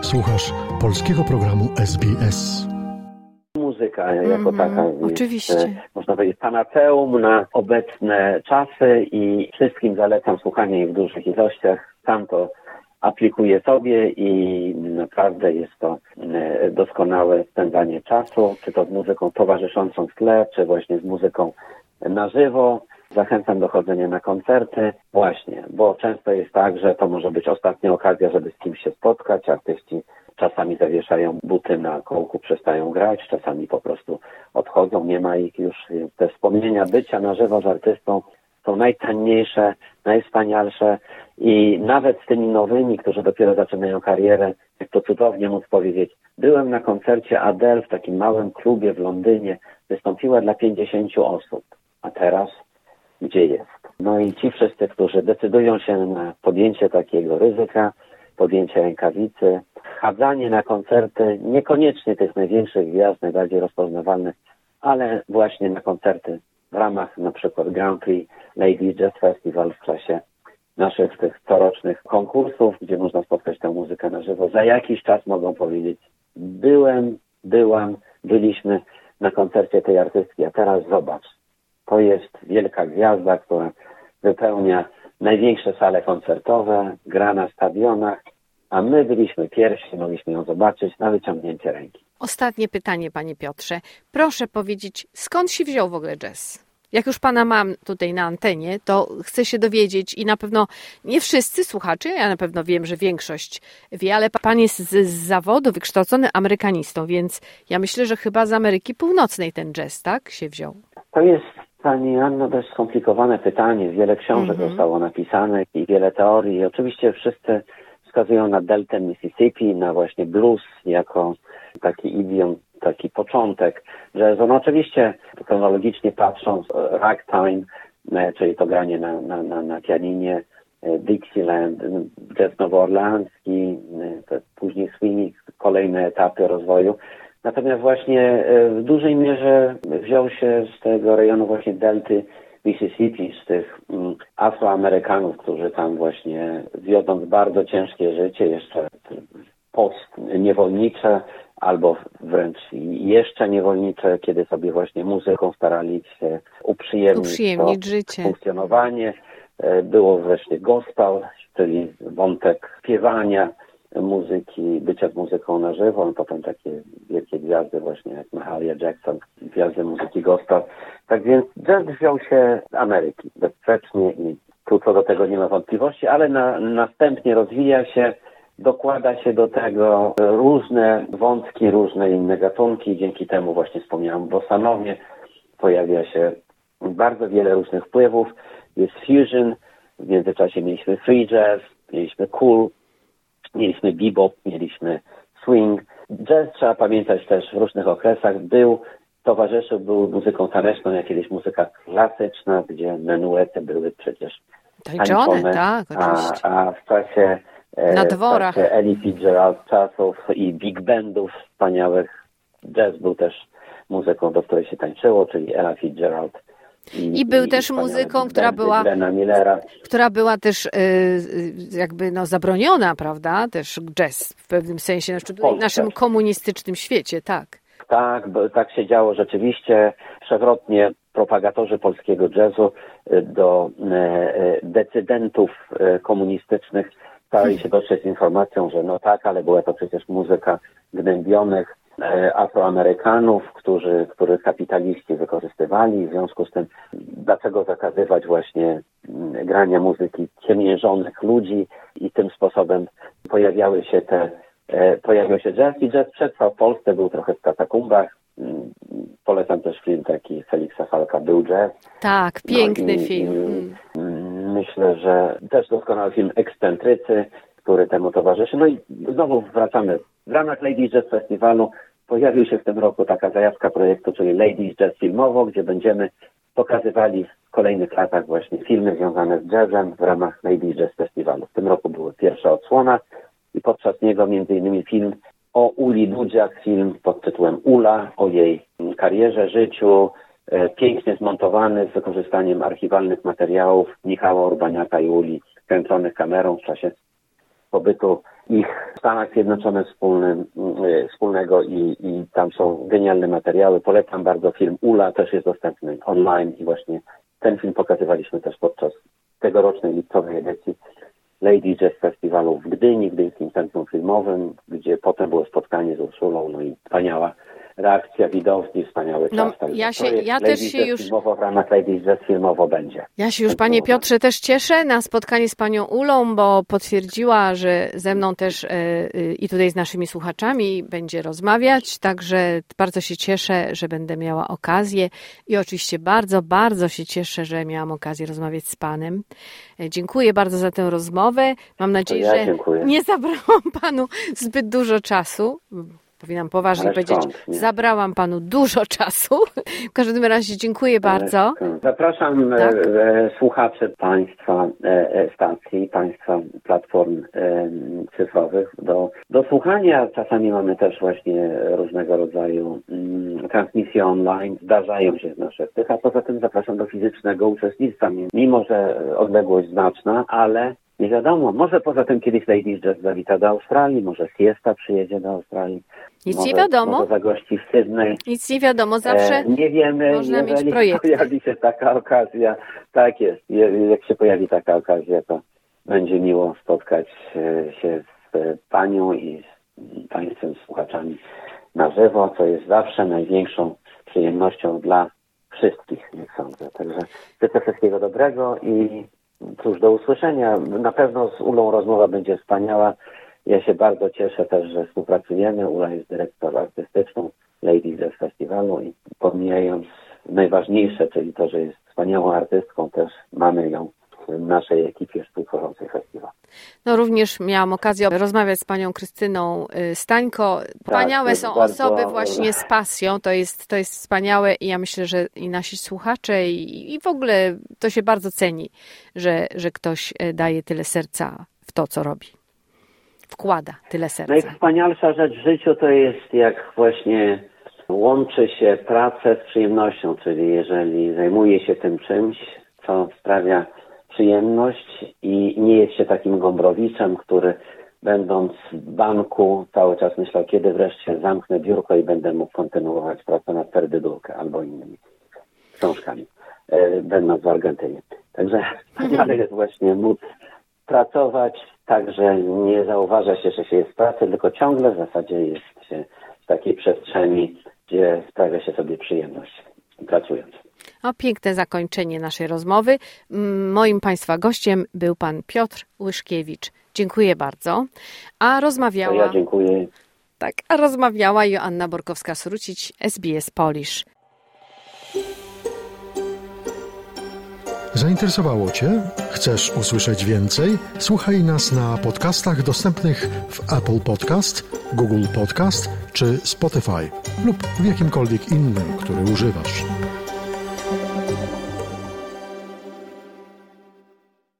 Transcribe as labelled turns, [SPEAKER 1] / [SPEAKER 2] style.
[SPEAKER 1] Słuchasz polskiego programu SBS.
[SPEAKER 2] Muzyka jako taka jest,
[SPEAKER 3] oczywiście.
[SPEAKER 2] można powiedzieć, panaceum na obecne czasy i wszystkim zalecam słuchanie jej w dużych ilościach. Sam to aplikuję sobie i naprawdę jest to doskonałe spędzanie czasu, czy to z muzyką towarzyszącą w tle, czy właśnie z muzyką na żywo. Zachęcam do chodzenia na koncerty właśnie, bo często jest tak, że to może być ostatnia okazja, żeby z kimś się spotkać. Artyści czasami zawieszają buty na kołku, przestają grać, czasami po prostu odchodzą, nie ma ich już. Te wspomnienia bycia na żywo z artystą są najcenniejsze, najwspanialsze i nawet z tymi nowymi, którzy dopiero zaczynają karierę, jak to cudownie móc powiedzieć, byłem na koncercie Adele w takim małym klubie w Londynie, wystąpiła dla 50 osób, a teraz gdzie jest? No i ci wszyscy, którzy decydują się na podjęcie takiego ryzyka, podjęcie rękawicy, chadzanie na koncerty, niekoniecznie tych największych gwiazd, najbardziej rozpoznawalnych, ale właśnie na koncerty w ramach na przykład Grand Prix Ladies Jazz Festival w czasie naszych tych corocznych konkursów, gdzie można spotkać tę muzykę na żywo. Za jakiś czas mogą powiedzieć, byliśmy na koncercie tej artystki, a teraz zobacz, to jest wielka gwiazda, która wypełnia największe sale koncertowe, gra na stadionach, a my byliśmy pierwsi, mogliśmy ją zobaczyć na wyciągnięcie ręki.
[SPEAKER 3] Ostatnie pytanie, panie Piotrze. Proszę powiedzieć, skąd się wziął w ogóle jazz? Jak już pana mam tutaj na antenie, to chcę się dowiedzieć i na pewno nie wszyscy słuchacze, ja na pewno wiem, że większość wie, ale pan jest z zawodu wykształcony amerykanistą, więc ja myślę, że chyba z Ameryki Północnej ten jazz, tak, się wziął.
[SPEAKER 2] To jest, pani Anno, dość skomplikowane pytanie. Wiele książek zostało napisanych i wiele teorii. Oczywiście wszyscy wskazują na deltę Mississippi, na właśnie blues jako taki idiom, taki początek jazzu. No oczywiście chronologicznie patrząc, ragtime, czyli to granie na pianinie, Dixieland, jazz nowoorleański, później swing, kolejne etapy rozwoju. Natomiast właśnie w dużej mierze wziął się z tego rejonu właśnie delty Mississippi, z tych Afroamerykanów, którzy tam właśnie wiodąc bardzo ciężkie życie, jeszcze postniewolnicze albo wręcz jeszcze niewolnicze, kiedy sobie właśnie muzyką starali się uprzyjemnić
[SPEAKER 3] życie.
[SPEAKER 2] Funkcjonowanie. Było wreszcie gospel, czyli wątek śpiewania muzyki, bycia z muzyką na żywo, potem takie wielkie gwiazdy właśnie jak Mahalia Jackson, gwiazdy muzyki gospel. Tak więc jazz wziął się z Ameryki bezsprzecznie i tu co do tego nie ma wątpliwości, ale następnie rozwija się, dokłada się do tego różne wątki, różne inne gatunki. Dzięki temu właśnie wspomniałem bossanowie, pojawia się bardzo wiele różnych wpływów. Jest fusion, w międzyczasie mieliśmy free jazz, mieliśmy cool, mieliśmy bebop, mieliśmy swing. Jazz, trzeba pamiętać, też w różnych okresach był muzyką taneczną, jak kiedyś muzyka klasyczna, gdzie menuety były przecież
[SPEAKER 3] tańczone, tak, oczywiście.
[SPEAKER 2] A w czasie
[SPEAKER 3] na dworach
[SPEAKER 2] Ella Fitzgerald czasów i big bandów wspaniałych, jazz był też muzyką, do której się tańczyło, czyli Ella Fitzgerald.
[SPEAKER 3] I był też muzyką, która była też jakby zabroniona, prawda? Też jazz w pewnym sensie, w naszym komunistycznym świecie, tak.
[SPEAKER 2] Tak, bo tak się działo rzeczywiście. Przewrotnie propagatorzy polskiego jazzu do decydentów komunistycznych starali się dotrzeć z informacją, że no tak, ale była to przecież muzyka gnębionych Afroamerykanów, których kapitaliści wykorzystywali. W związku z tym, dlaczego zakazywać właśnie grania muzyki ciemiężonych ludzi i tym sposobem pojawiał się jazz i jazz przetrwał w Polsce, był trochę w katakumbach. Polecam też film taki Feliksa Falka, Był jazz.
[SPEAKER 3] Tak, piękny film.
[SPEAKER 2] Myślę, że też doskonały film Ekscentrycy, który temu towarzyszy. No i znowu wracamy. W ramach Ladies Jazz Festiwalu pojawił się w tym roku taka zajawka projektu, czyli Ladies Jazz Filmowo, gdzie będziemy pokazywali w kolejnych latach właśnie filmy związane z jazzem w ramach Ladies Jazz Festiwalu. W tym roku była pierwsza odsłona i podczas niego m.in. film o Uli Dudziak, film pod tytułem Ula, o jej karierze, życiu, pięknie zmontowany z wykorzystaniem archiwalnych materiałów Michała Urbaniaka i Uli, kręconych kamerą w czasie pobytu ich w Stanach Zjednoczonych wspólnego i tam są genialne materiały. Polecam bardzo film Ula, też jest dostępny online i właśnie ten film pokazywaliśmy też podczas tegorocznej lipcowej edycji Lady Jazz Festiwalu w Gdyni, w Gdyńskim Centrum Filmowym, gdzie potem było spotkanie z Urszulą, no i wspaniała reakcja widowni, wspaniały czas.
[SPEAKER 3] Ja też się już...
[SPEAKER 2] Filmowo w ramach Lady Jazz filmowo będzie.
[SPEAKER 3] Ja się już, panie Piotrze, też cieszę na spotkanie z panią Ulą, bo potwierdziła, że ze mną też i tutaj z naszymi słuchaczami będzie rozmawiać, także bardzo się cieszę, że będę miała okazję i oczywiście bardzo, bardzo się cieszę, że miałam okazję rozmawiać z panem. Dziękuję bardzo za tę rozmowę. Mam nadzieję, że nie zabrałam panu zbyt dużo czasu. Powinnam poważnie powiedzieć, zabrałam panu dużo czasu. W każdym razie dziękuję bardzo.
[SPEAKER 2] Zapraszam słuchaczy państwa stacji, państwa platform cyfrowych do słuchania. Czasami mamy też właśnie różnego rodzaju transmisje online. Zdarzają się nasze tych, a poza tym zapraszam do fizycznego uczestnictwa. Mimo że odległość znaczna, ale nie wiadomo, może poza tym kiedyś Lady Jazz zawita do Australii, może Siesta przyjedzie do Australii.
[SPEAKER 3] Nic nie wiadomo.
[SPEAKER 2] Może zagości w Sydney.
[SPEAKER 3] Nic nie wiadomo, zawsze
[SPEAKER 2] nie wiemy,
[SPEAKER 3] można mieć projekty.
[SPEAKER 2] Pojawi się taka okazja. Tak jest, jak się pojawi taka okazja, to będzie miło spotkać się z panią i z państwem słuchaczami na żywo, co jest zawsze największą przyjemnością dla wszystkich, jak sądzę. Także życzę wszystkiego dobrego i cóż, do usłyszenia. Na pewno z Ulą rozmowa będzie wspaniała. Ja się bardzo cieszę też, że współpracujemy. Ula jest dyrektor artystyczną Lady Jazz Festiwalu i pomijając najważniejsze, czyli to, że jest wspaniałą artystką, też mamy ją w naszej ekipie współtworzącej festiwal.
[SPEAKER 3] No również miałam okazję rozmawiać z panią Krystyną Stańko. Wspaniałe są osoby właśnie z pasją. To jest wspaniałe i ja myślę, że i nasi słuchacze i w ogóle to się bardzo ceni, że ktoś daje tyle serca w to, co robi. Wkłada tyle serca.
[SPEAKER 2] Najwspanialsza rzecz w życiu to jest, jak właśnie łączy się pracę z przyjemnością, czyli jeżeli zajmuje się tym czymś, co sprawia przyjemność i nie jest się takim Gombrowiczem, który będąc w banku cały czas myślał, kiedy wreszcie zamknę biurko i będę mógł kontynuować pracę nad Perdydulkę albo innymi książkami, będąc w Argentynie. Także wspaniale jest właśnie móc pracować, także nie zauważa się, że się jest w pracy, tylko ciągle w zasadzie jest się w takiej przestrzeni, gdzie sprawia się sobie przyjemność pracując.
[SPEAKER 3] Piękne zakończenie naszej rozmowy. Moim państwa gościem był pan Piotr Łyszkiewicz. Dziękuję bardzo.
[SPEAKER 2] Ja dziękuję.
[SPEAKER 3] Tak, a rozmawiała Joanna Borkowska-Srucić, SBS Polish.
[SPEAKER 1] Zainteresowało Cię? Chcesz usłyszeć więcej? Słuchaj nas na podcastach dostępnych w Apple Podcast, Google Podcast czy Spotify lub w jakimkolwiek innym, który używasz.